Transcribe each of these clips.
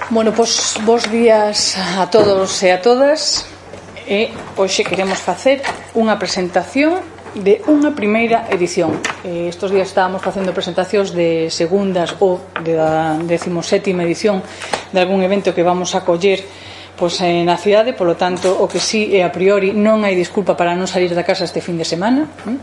Bueno, pois bos días a todos e a todas. Hoxe queremos facer unha presentación de unha primeira edición. Estos días estábamos facendo presentacións de segundas ou da 17ª edición de algún evento que vamos a coller pois na cidade, polo tanto o que sí é a priori non hai disculpa para non salir da casa este fin de semana.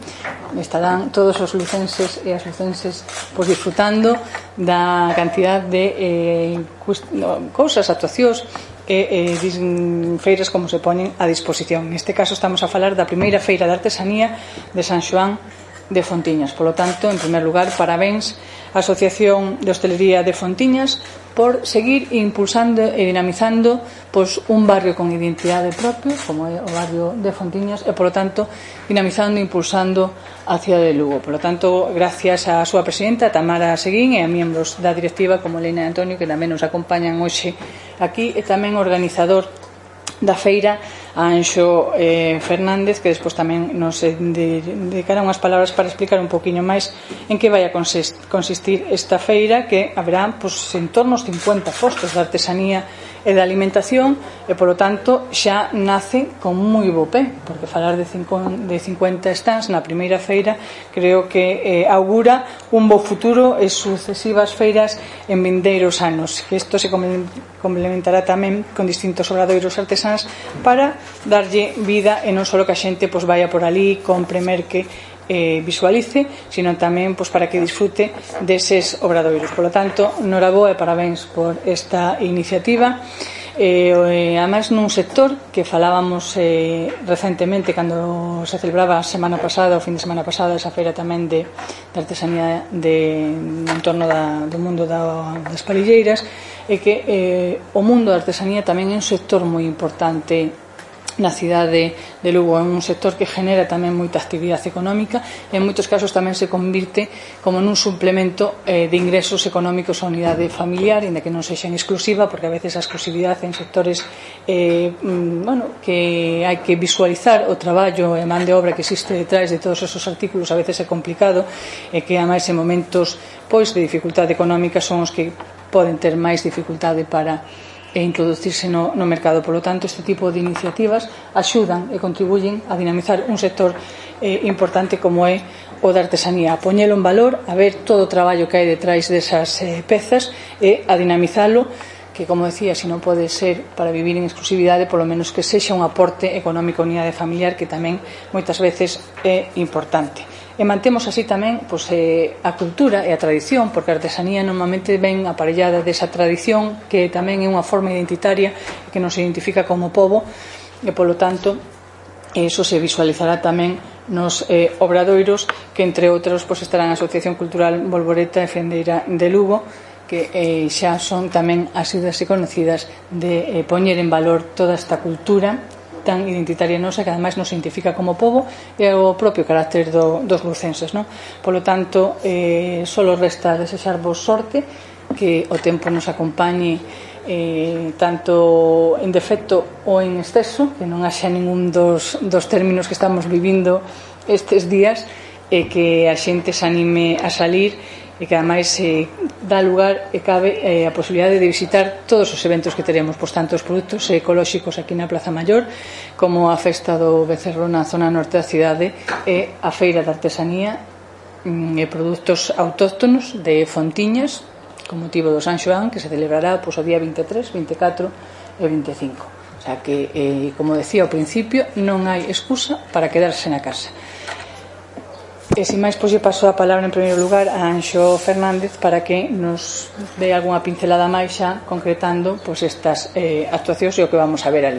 Estarán todos os lucenses e as lucenses pois disfrutando da cantidad de cousas, actuacións e feiras como se poñen a disposición. Neste caso estamos a falar da primeira feira de artesanía de San Xoán de Fontiñas. Polo tanto, en primer lugar, parabéns á Asociación de Hostelería de Fontiñas por seguir impulsando e dinamizando pois un barrio con identidade propia, como é o barrio de Fontiñas, e polo tanto dinamizando e impulsando a cidade de Lugo. Polo tanto, gracias á súa presidenta Tamara Seguín e a membros da directiva como Elena e Antonio, que tamén nos acompañan hoxe aquí, e tamén o organizador da feira, Anxo Fernández, que despois tamén nos dedicará unhas palabras para explicar un poquinho máis en que vai a consistir esta feira, que haberá pois, en torno aos 50 postos de artesanía e de alimentación, e polo tanto xa nace con moi bo pé, porque falar de 50 stands na primeira feira creo que augura un bo futuro e sucesivas feiras en vindeiros anos, que isto se complementará tamén con distintos obradoiros artesáns para darlle vida e non só que a xente pois vaya por ali, compre, merque, visualice, sino tamén pois para que disfrute deses obradoiros. Por lo tanto, noraboa e parabéns por esta iniciativa. Además, nun sector que falábamos recentemente cando se celebraba a semana pasada, o fin de semana pasada, esa feira tamén de artesanía en torno do mundo das palilleiras, e que o mundo da artesanía tamén é un sector moi importante na cidade de Lugo. É un sector que genera tamén moita actividade económica e en moitos casos tamén se convirte como nun suplemento de ingresos económicos á unidade familiar, inda que non sexan exclusiva, porque a veces a exclusividade en sectores que hai que visualizar o traballo e a man de obra que existe detrás de todos esos artículos, a veces é complicado, e que ademais en momentos pois de dificultade económica son os que poden ter máis dificultade para introducirse no mercado. Por lo tanto, este tipo de iniciativas axudan e contribuyen a dinamizar un sector importante como é o da artesanía, a poñelo en valor, a ver todo o traballo que hai detrás desas pezas e a dinamizalo, que, como decía, se non pode ser para vivir en exclusividade, polo menos que sexa un aporte económico á unidade familiar, que tamén moitas veces é importante. E mantemos así tamén pois, a cultura e a tradición, porque a artesanía normalmente ven aparellada desa tradición, que tamén é unha forma identitaria que nos identifica como pobo, e polo tanto eso se visualizará tamén nos obradoiros, que entre outros pois, estarán a Asociación Cultural Bolboreta e Fendeira de Lugo, que xa son tamén asidas e conocidas de poñer en valor toda esta cultura tan identitaria nosa, que ademais nos identifica como pobo, e o propio carácter dos lucenses, non? Polo tanto, só resta desexarvos sorte, que o tempo nos acompañe tanto en defecto ou en exceso, que non haxa ningún dos términos que estamos vivindo estes días, e que a xente se anime a salir, e que ademais dá lugar e cabe a posibilidade de visitar todos os eventos que teremos, pois tanto os produtos ecolóxicos aquí na Plaza Maior, como a festa do becerro na zona norte da cidade, e a feira de artesanía e produtos autóctonos de Fontiñas, con motivo do San Xoán, que se celebrará pois, o día 23, 24 e 25. O sea que, como decía ao principio, non hai excusa para quedarse na casa. E sin máis, pois lle paso a palabra en primeiro lugar a Anxo Fernández para que nos dé algunha pincelada máis xa concretando pois estas actuacións e o que vamos a ver ali.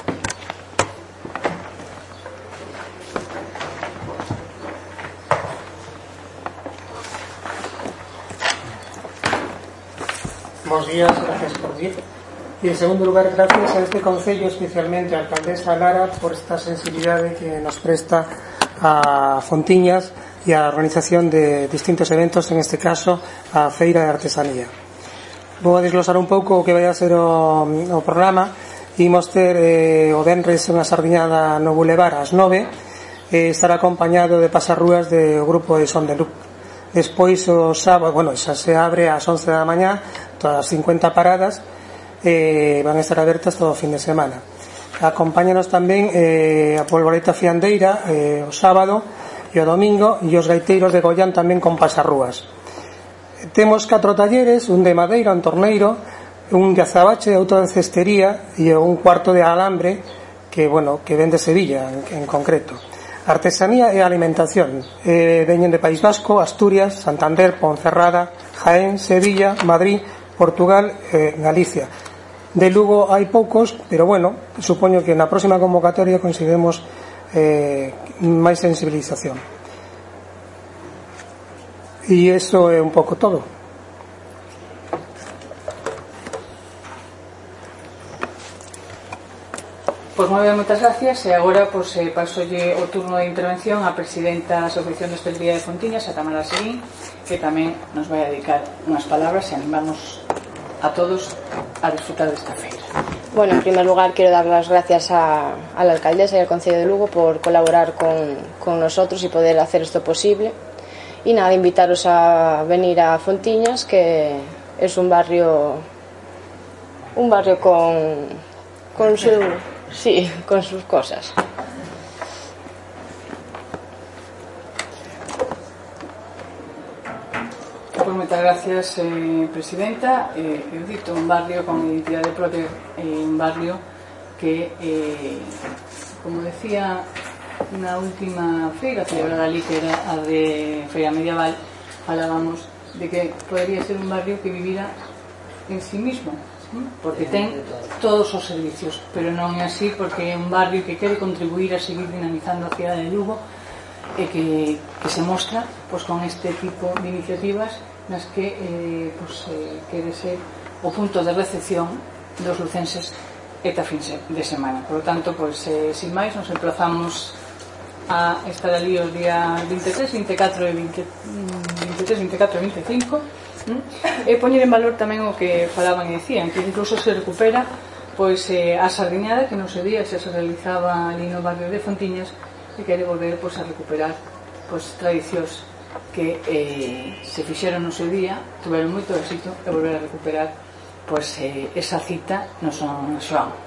Bos días, gracias por vir. E en segundo lugar, gracias a este Concello, especialmente a alcaldesa Lara, por esta sensibilidade que nos presta a Fontiñas e a organización de distintos eventos, en este caso a Feira de Artesanía. Vou a desglosar un pouco o que vai a ser o programa. Imos ter o venres unha sardiñada no Boulevard ás 9, estará acompañado de pasarrúas do grupo de Son de Luc. Despois o sábado, xa se abre ás 11 da mañá, todas as 50 paradas, van a estar abertas todo o fin de semana. Acompáñanos tamén a Polvoreta Fiandeira o sábado e o domingo, e os gaiteiros de Goián tamén con pasarrúas. Temos 4 talleres, un de madeira, un torneiro, un de azabache, outro de cestería e un cuarto de alambre que vende Sevilla en concreto. Artesanía e alimentación veñen de País Vasco, Asturias, Santander, Ponferrada, Jaén, Sevilla, Madrid, Portugal e Galicia. De Lugo hai poucos, pero supoño que na próxima convocatoria conseguiremos máis sensibilización. E iso é un pouco todo. Pois moi ben, moitas gracias. E agora pasolle o turno de intervención á presidenta da Asociación de Hostelería de Fontiñas, a Tamara Seguín, que tamén nos vai a dedicar unhas palabras e animamos a todos a disfrutar desta feira. Bueno, en primer lugar quiero dar las gracias a la alcaldesa y al Concello de Lugo por colaborar con nosotros y poder hacer esto posible. Y nada, invitaros a venir a Fontiñas, que es un barrio con sus cosas. Pois moitas gracias, presidenta. Eu dito un barrio con identidade propia, un barrio que, como decía na última feira celebrada ali, que era a de Feira Medieval, falábamos de que podría ser un barrio que vivira en sí mismo, porque ten todos os servicios, pero non é así, porque é un barrio que quere contribuir a seguir dinamizando a cidade de Lugo e que se mostra con este tipo de iniciativas nas que quere ser o punto de recepción dos lucenses esta fin de semana. Por lo tanto, sin máis, nos emplazamos a estar ali os días 23, 24 e 25 e poñer en valor tamén o que falaban e decían, que incluso se recupera a sardiñada que no seu día se realizaba ali no barrio de Fontiñas, e quere volver a recuperar tradicións que se fixeron no seu día, tuveron moito éxito, e volver a recuperar esa cita no San Xoán.